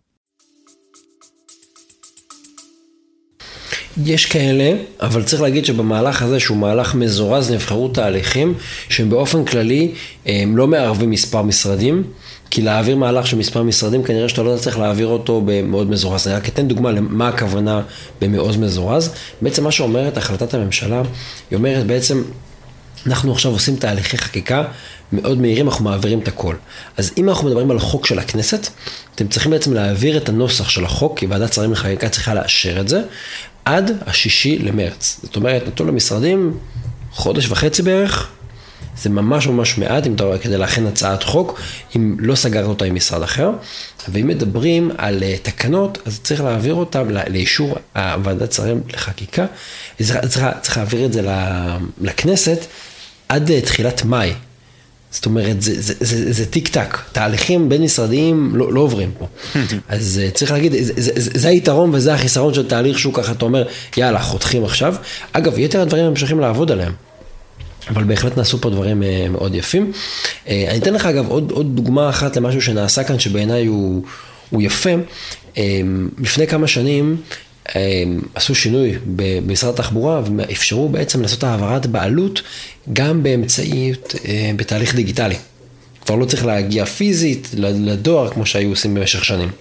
יש כאלה, אבל צריך להגיד שבמהלך הזה, שהוא מהלך מזורז, נבחרו תהליכים שהם באופן כללי הם לא מערבים מספר משרדים, כי להעביר מהלך של מספר משרדים, כנראה שאתה לא צריך להעביר אותו במאוד מזורז. אני רק אתן דוגמה למה הכוונה במאוד מזורז. בעצם מה שאומרת החלטת הממשלה, היא אומרת בעצם, אנחנו עכשיו עושים תהליכי חקיקה מאוד מהירים, אנחנו מעבירים את הכל. אז אם אנחנו מדברים על חוק של הכנסת, אתם צריכים בעצם להעביר את הנוסח של החוק, כי ועדת שרים לחקיקה צריכה לאשר את זה, עד השישי למרץ. זאת אומרת, נתנו למשרדים חודש וחצי בערך, זה ממש ממש מעט, אם אתה רואה, כדי להכין הצעת חוק, אם לא סגרת אותה עם משרד אחר. ואם מדברים על תקנות, אז צריך להעביר אותם לאישור הוועדת שרים לחקיקה. צריך, צריך, צריך להעביר את זה לכנסת עד תחילת מאי. זאת אומרת, זה, זה, זה, זה טיק טק. תהליכים בין משרדיים לא, לא עוברים פה. אז צריך להגיד, זה, זה, זה, זה היתרון וזה החיסרון של תהליך שהוא ככה, אתה אומר, יאללה, חותכים עכשיו. אגב, יתר הדברים הם ממשיכים לעבוד עליהם. אבל בהחלט נעשו פה דברים מאוד יפים. אני אתן לך אגב עוד, עוד דוגמה אחת למשהו שנעשה כאן שבעיניי הוא, הוא יפה. לפני כמה שנים עשו שינוי במשרד התחבורה ואפשרו בעצם לעשות העברת בעלות גם באמצעית, בתהליך דיגיטלי. כבר לא צריך להגיע פיזית לדואר כמו שהיו עושים במשך שנים.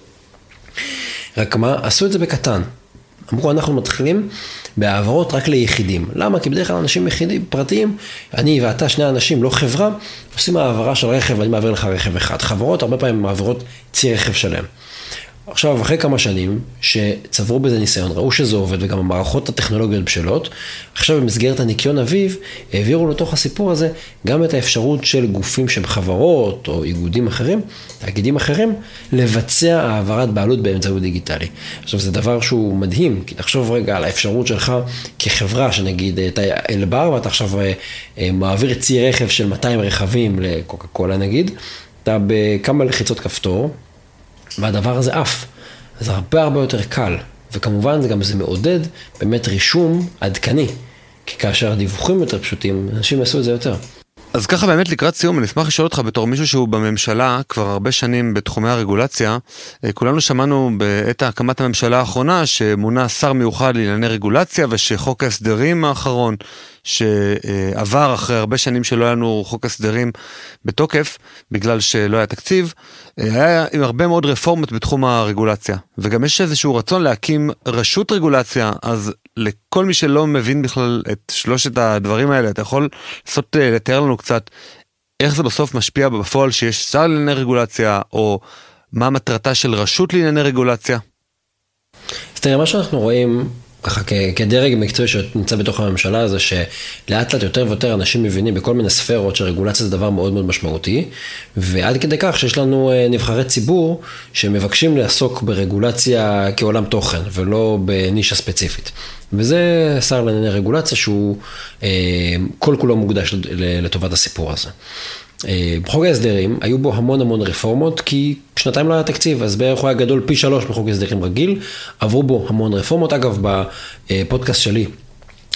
רק מה? עשו את זה בקטן. אמרו, אנחנו מתחילים בהעברות רק ליחידים. למה? כי בדרך כלל אנשים יחידים, פרטיים, אני ואתה, שני אנשים, לא חברה, עושים העברה של רכב, ואני מעביר לך רכב אחד. חברות, הרבה פעמים מעבירות צי רכב שלהם. עכשיו, אחרי כמה שנים שצברו בזה ניסיון, ראו שזה עובד, וגם המערכות הטכנולוגיות בשלות, עכשיו במסגרת הניקיון אביב, העבירו לתוך הסיפור הזה גם את האפשרות של גופים שהם חברות או איגודים אחרים, תאגידים אחרים, לבצע העברת בעלות באמצעות דיגיטלי. עכשיו, זה דבר שהוא מדהים, כי תחשוב רגע על האפשרות שלך כחברה, שנגיד, אתה אלבר, ואתה עכשיו מעביר צי רכב של מאתיים רכבים לקוקה קולה נגיד, אתה בכמה לחיצות כפתור, והדבר הזה אף, זה הרבה הרבה יותר קל, וכמובן זה גם זה מעודד באמת רישום עדכני, כי כאשר הדיווחים יותר פשוטים, אנשים יעשו את זה יותר. אז ככה באמת לקראת סיום, אני אשמח לשאול אותך בתור מישהו שהוא בממשלה כבר הרבה שנים בתחומי הרגולציה, כולנו שמענו בעת הקמת הממשלה האחרונה שמונה שר מיוחד לענייני רגולציה, ושחוק ההסדרים האחרון שעבר אחרי הרבה שנים שלא היה לנו חוק הסדרים בתוקף, בגלל שלא היה תקציב, היה עם הרבה מאוד רפורמות בתחום הרגולציה. וגם יש איזשהו רצון להקים רשות רגולציה, אז לכל מי שלא מבין בכלל את שלושת הדברים האלה, אתה יכול לעשות, לתאר לנו קצת איך זה בסוף משפיע בפועל שיש שר לענייני רגולציה, או מה מטרתה של רשות לענייני רגולציה? אז תראה, מה שאנחנו רואים ככה כדרג מקצועי שנמצא בתוך הממשלה, זה שלאט לאט יותר ויותר אנשים מבינים בכל מיני ספרות שרגולציה זה דבר מאוד מאוד משמעותי, ועד כדי כך שיש לנו נבחרי ציבור שמבקשים לעסוק ברגולציה כעולם תוכן, ולא בנישה ספציפית. וזה שר לענייני רגולציה שהוא כל כולו מוקדש לטובת הסיפור הזה. בחוק ההסדרים היו בו המון המון רפורמות, כי שנתיים לא היה תקציב, אז בערך הוא היה גדול פי שלוש בחוק ההסדרים רגיל, עברו בו המון רפורמות. אגב, בפודקאסט שלי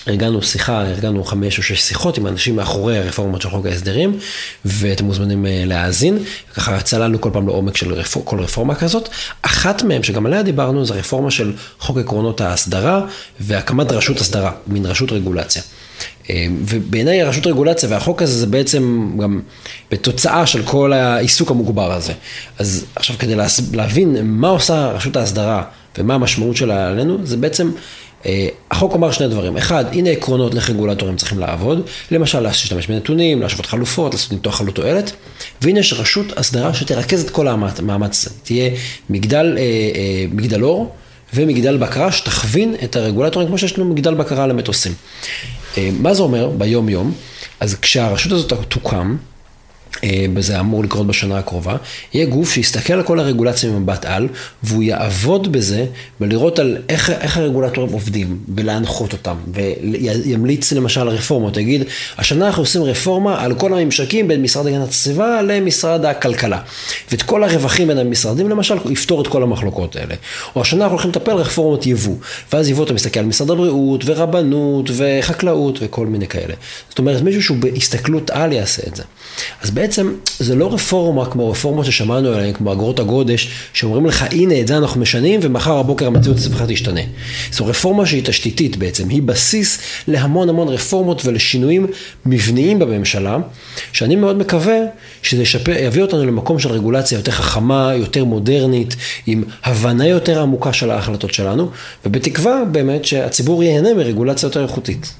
ארגנו שיחה, ארגנו חמש או שש שיחות עם אנשים מאחורי הרפורמות של חוק ההסדרים, ואתם מוזמנים להאזין, וככה צללנו כל פעם לעומק של רפור, כל רפורמה כזאת. אחת מהם, שגם עליה דיברנו, זה רפורמה של חוק עקרונות ההסדרה, והקמת רשות הסדרה, מין רשות רגולציה. ובעיניי הרשות רגולציה והחוק הזה זה בעצם גם בתוצאה של כל העיסוק המוגבר הזה. אז עכשיו כדי להבין מה עושה רשות ההסדרה ומה המשמעות שלה עלינו, זה בעצם, החוק אומר שני דברים. אחד, הנה עקרונות איך רגולטורים צריכים לעבוד, למשל להשתמש בנתונים, להשוות חלופות, לעשות ניתוח עלות תועלת, והנה יש רשות הסדרה שתרכז את כל המאמץ הזה. תהיה מגדל, מגדל אור ומגדל בקרה שתכווין את הרגולטורים כמו שיש לנו מגדל בקרה למטוסים. מה זה אומר ביום יום? אז כשהרשות הזאת תוקם, וזה אמור לקרות בשנה הקרובה, יהיה גוף שיסתכל על כל הרגולציה ממבט על, והוא יעבוד בזה, ולראות על איך, איך הרגולטורים עובדים, ולהנחות אותם, וימליץ למשל רפורמות, תגיד, השנה אנחנו עושים רפורמה על כל הממשקים בין משרד הגנת הסביבה למשרד הכלכלה, ואת כל הרווחים בין המשרדים למשל, יפתור את כל המחלוקות האלה. או השנה אנחנו הולכים לטפל רפורמות יבוא, ואז יבוא אתה מסתכל על משרד הבריאות, ורבנות, וחקלאות, וכל מיני כאלה. זאת אומרת, מישהו שהוא בהסתכלות על יעשה את זה. אז בעצם זה לא רפורמה כמו רפורמות ששמענו עליהן, כמו אגרות הגודש, שאומרים לך, הנה את זה אנחנו משנים, ומחר הבוקר המציאות אצלך תשתנה. זו רפורמה שהיא תשתיתית בעצם, היא בסיס להמון המון רפורמות ולשינויים מבניים בממשלה, שאני מאוד מקווה שזה ישפר, יביא אותנו למקום של רגולציה יותר חכמה, יותר מודרנית, עם הבנה יותר עמוקה של ההחלטות שלנו, ובתקווה באמת שהציבור ייהנה מרגולציה יותר איכותית.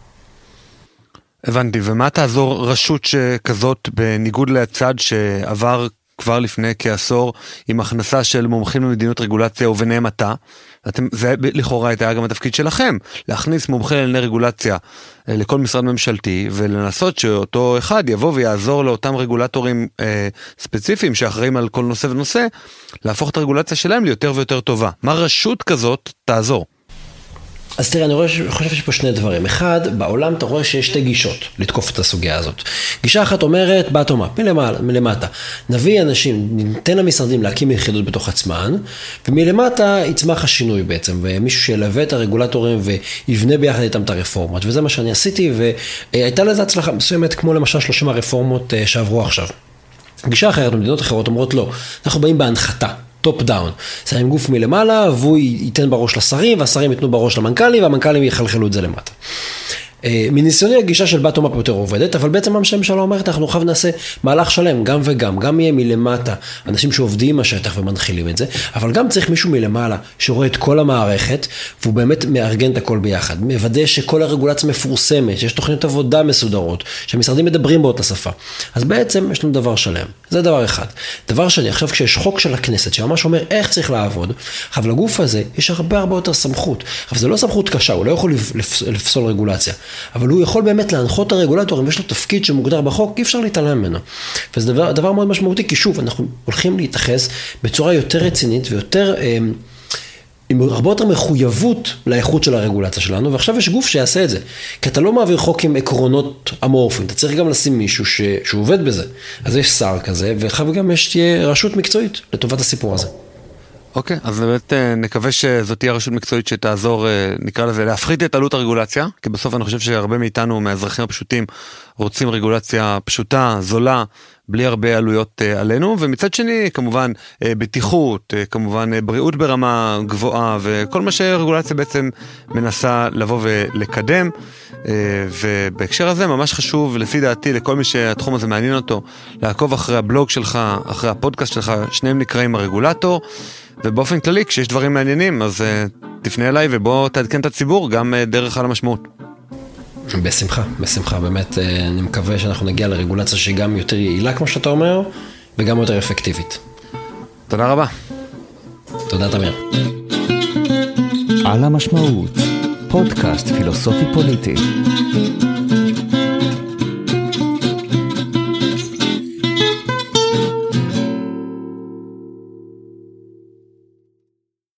הבנתי, ומה תעזור רשות שכזאת בניגוד לצד שעבר כבר לפני כעשור עם הכנסה של מומחים למדיניות רגולציה וביניהם אתה? אתם, זה לכאורה היה גם התפקיד שלכם, להכניס מומחה לענייני רגולציה לכל משרד ממשלתי ולנסות שאותו אחד יבוא ויעזור לאותם רגולטורים אה, ספציפיים שאחראים על כל נושא ונושא, להפוך את הרגולציה שלהם ליותר ויותר טובה. מה רשות כזאת תעזור? אז תראה, אני רואה, חושב שיש פה שני דברים. אחד, בעולם אתה רואה שיש שתי גישות לתקוף את הסוגיה הזאת. גישה אחת אומרת, באטומה, מלמעלה, מלמטה. נביא אנשים, ניתן למשרדים להקים יחידות בתוך עצמן, ומלמטה יצמח השינוי בעצם, ומישהו שילווה את הרגולטורים ויבנה ביחד איתם את הרפורמות. וזה מה שאני עשיתי, והייתה לזה הצלחה מסוימת, כמו למשל שלושים הרפורמות שעברו עכשיו. גישה אחרת, במדינות אחרות אומרות לא, אנחנו באים בהנחתה. טופ דאון. שמים גוף מלמעלה, והוא ייתן בראש לשרים, והשרים ייתנו בראש למנכ"לים, והמנכ"לים יחלחלו את זה למטה. מניסיוני הגישה של באטום אפ יותר עובדת, אבל בעצם מה שהממשלה אומרת, אנחנו חייב נעשה מהלך שלם, גם וגם, גם יהיה מלמטה, אנשים שעובדים מהשטח ומנחילים את זה, אבל גם צריך מישהו מלמעלה שרואה את כל המערכת, והוא באמת מארגן את הכל ביחד, מוודא שכל הרגולציה מפורסמת, שיש תוכניות עבודה מסודרות, שהמשרדים מדברים באותה שפה. אז בעצם יש לנו דבר שלם. זה דבר אחד. דבר שני, עכשיו כשיש חוק של הכנסת, שממש אומר איך צריך לעבוד, אבל לגוף הזה יש הרבה הרבה יותר סמכות. אבל זה לא סמכות קשה, הוא לא יכול לפסול רגולציה. אבל הוא יכול באמת להנחות את הרגולטורים, יש לו תפקיד שמוגדר בחוק, אי אפשר להתעלם ממנו. וזה דבר, דבר מאוד משמעותי, כי שוב, אנחנו הולכים להתייחס בצורה יותר רצינית ויותר, אה, עם הרבה יותר מחויבות לאיכות של הרגולציה שלנו, ועכשיו יש גוף שיעשה את זה. כי אתה לא מעביר חוק עם עקרונות אמורפיים, אתה צריך גם לשים מישהו ש, שעובד בזה. אז יש שר כזה, ואחר גם יש תהיה רשות מקצועית לטובת הסיפור הזה. אוקיי, אז באמת נקווה שזאת תהיה רשות מקצועית שתעזור, נקרא לזה, להפחית את עלות הרגולציה, כי בסוף אני חושב שהרבה מאיתנו, מהאזרחים הפשוטים, רוצים רגולציה פשוטה, זולה, בלי הרבה עלויות עלינו, ומצד שני, כמובן, בטיחות, כמובן, בריאות ברמה גבוהה, וכל מה שרגולציה בעצם מנסה לבוא ולקדם, ובהקשר הזה ממש חשוב, לפי דעתי, לכל מי שהתחום הזה מעניין אותו, לעקוב אחרי הבלוג שלך, אחרי הפודקאסט שלך, שניהם נקראים הרגולטור, ובאופן כללי, כשיש דברים מעניינים, אז uh, תפנה אליי ובוא תעדכן את הציבור, גם uh, דרך על המשמעות. בשמחה, בשמחה, באמת, uh, אני מקווה שאנחנו נגיע לרגולציה שהיא גם יותר יעילה, כמו שאתה אומר, וגם יותר אפקטיבית. תודה רבה. תודה, תמיר. על המשמעות, פודקאסט פילוסופי פוליטי.